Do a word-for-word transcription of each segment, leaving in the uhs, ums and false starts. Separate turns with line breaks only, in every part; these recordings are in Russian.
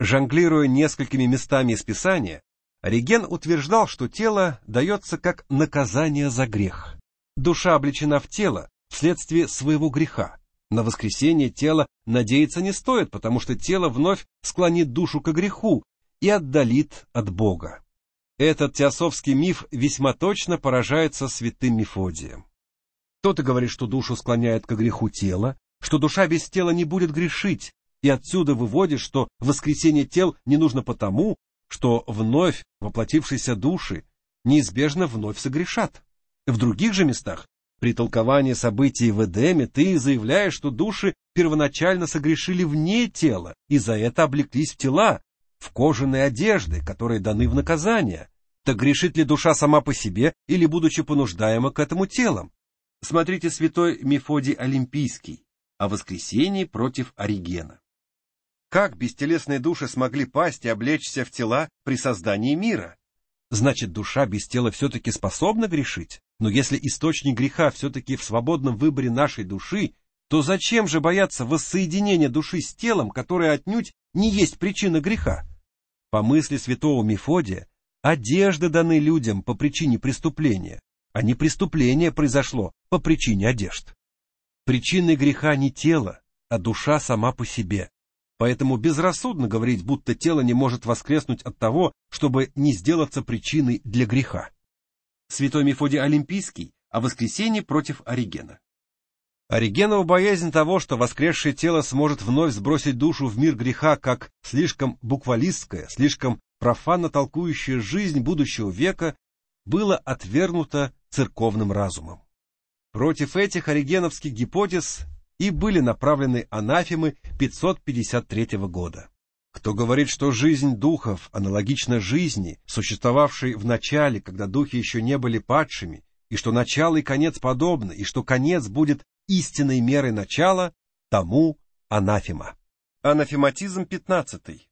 Жонглируя несколькими местами из Писания, Ориген утверждал, что тело дается как наказание за грех. Душа облечена в тело вследствие своего греха. На воскресение тело надеяться не стоит, потому что тело вновь склонит душу к греху и отдалит от Бога. Этот теософский миф весьма точно поражается святым Мефодием. Кто-то говорит, что душу склоняет к греху тело, что душа без тела не будет грешить, и отсюда выводит, что воскресение тел не нужно потому, что вновь воплотившиеся души неизбежно вновь согрешат. В других же местах, при толковании событий в Эдеме, ты заявляешь, что души первоначально согрешили вне тела, и за это облеклись в тела, в кожаные одежды, которые даны в наказание. Так грешит ли душа сама по себе, или будучи понуждаема к этому телом? Смотрите святой Мефодий Олимпийский о воскресении против Оригена. Как бестелесные души смогли пасть и облечься в тела при создании мира? Значит, душа без тела все-таки способна грешить? Но если источник греха все-таки в свободном выборе нашей души, то зачем же бояться воссоединения души с телом, которое отнюдь не есть причина греха? По мысли святого Мефодия, одежды даны людям по причине преступления, а не преступление произошло по причине одежд. Причиной греха не тело, а душа сама по себе. Поэтому безрассудно говорить, будто тело не может воскреснуть от того, чтобы не сделаться причиной для греха. Святой Мефодий Олимпийский о воскресении против Оригена. Оригенова боязнь того, что воскресшее тело сможет вновь сбросить душу в мир греха, как слишком буквалистская, слишком профанно толкующая жизнь будущего века, было отвергнуто церковным разумом. Против этих оригеновских гипотез и были направлены анафемы пятьсот пятьдесят третьего года. Кто говорит, что жизнь духов аналогична жизни, существовавшей в начале, когда духи еще не были падшими, и что начало и конец подобны, и что конец будет истинной мерой начала, тому анафема. Анафематизм пятнадцатый.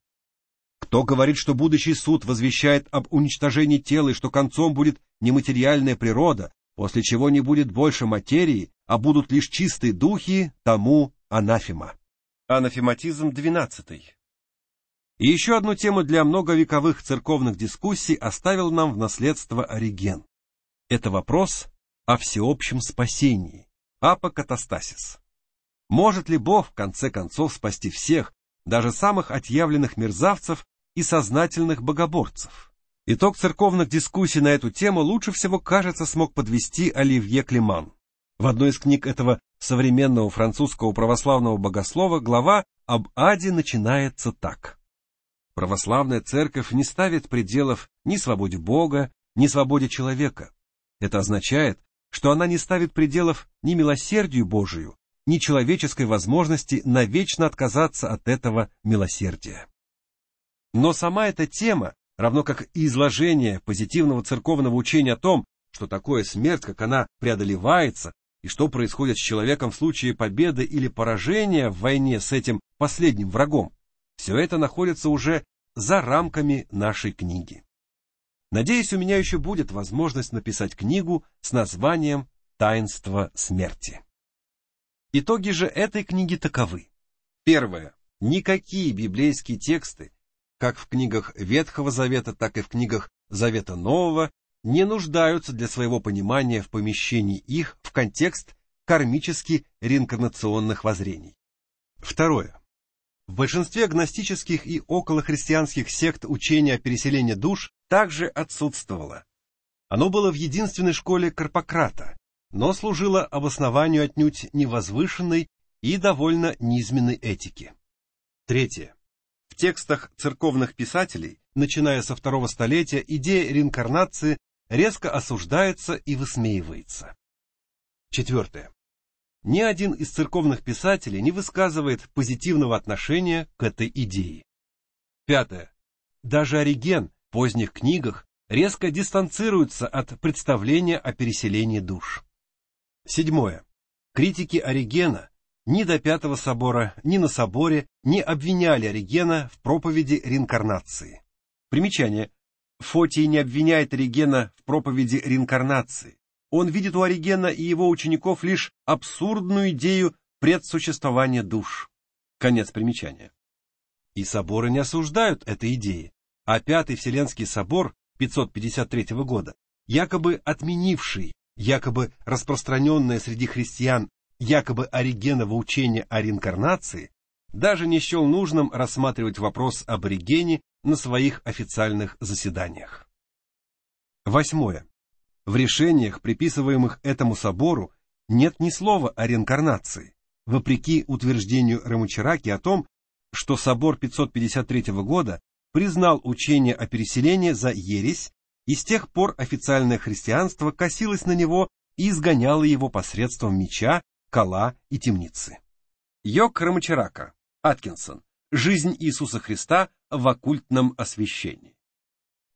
Кто говорит, что будущий суд возвещает об уничтожении тела и что концом будет нематериальная природа, после чего не будет больше материи, а будут лишь чистые духи, тому анафема. Анафематизм двенадцатый. И еще одну тему для многовековых церковных дискуссий оставил нам в наследство Ориген. Это вопрос о всеобщем спасении, апокатастасис. Может ли Бог в конце концов спасти всех, даже самых отъявленных мерзавцев и сознательных богоборцев? Итог церковных дискуссий на эту тему лучше всего, кажется, смог подвести Оливье Климан. В одной из книг этого современного французского православного богослова глава об аде начинается так. Православная церковь не ставит пределов ни свободе Бога, ни свободе человека. Это означает, что она не ставит пределов ни милосердию Божию, ни человеческой возможности навечно отказаться от этого милосердия. Но сама эта тема, равно как и изложение позитивного церковного учения о том, что такое смерть, как она преодолевается, и что происходит с человеком в случае победы или поражения в войне с этим последним врагом, все это находится уже за рамками нашей книги. Надеюсь, у меня еще будет возможность написать книгу с названием «Таинство смерти». Итоги же этой книги таковы. Первое. Никакие библейские тексты, как в книгах Ветхого Завета, так и в книгах Завета Нового, не нуждаются для своего понимания в помещении их в контекст кармически-реинкарнационных воззрений. Второе. В большинстве гностических и околохристианских сект учение о переселении душ также отсутствовало. Оно было в единственной школе Карпократа, но служило обоснованию отнюдь невозвышенной и довольно низменной этики. Третье. В текстах церковных писателей, начиная со второго столетия, идея реинкарнации резко осуждается и высмеивается. Четвертое. Ни один из церковных писателей не высказывает позитивного отношения к этой идее. Пятое. Даже Ориген в поздних книгах резко дистанцируется от представления о переселении душ. Седьмое. Критики Оригена ни до Пятого собора, ни на соборе не обвиняли Оригена в проповеди реинкарнации. Примечание. Фотий не обвиняет Оригена в проповеди реинкарнации. Он видит у Оригена и его учеников лишь абсурдную идею предсуществования душ. Конец примечания. И соборы не осуждают этой идеи, а Пятый Вселенский собор пятьсот пятьдесят третьего года, якобы отменивший, якобы распространенное среди христиан, якобы Оригеново учение о реинкарнации, даже не счел нужным рассматривать вопрос об Оригене на своих официальных заседаниях. Восьмое. В решениях, приписываемых этому собору, нет ни слова о реинкарнации, вопреки утверждению Рамачараки о том, что собор пятьсот пятьдесят третьего года признал учение о переселении за ересь, и с тех пор официальное христианство косилось на него и изгоняло его посредством меча, кола и темницы. Йог Рамачарака, Аткинсон. Жизнь Иисуса Христа в оккультном освящении.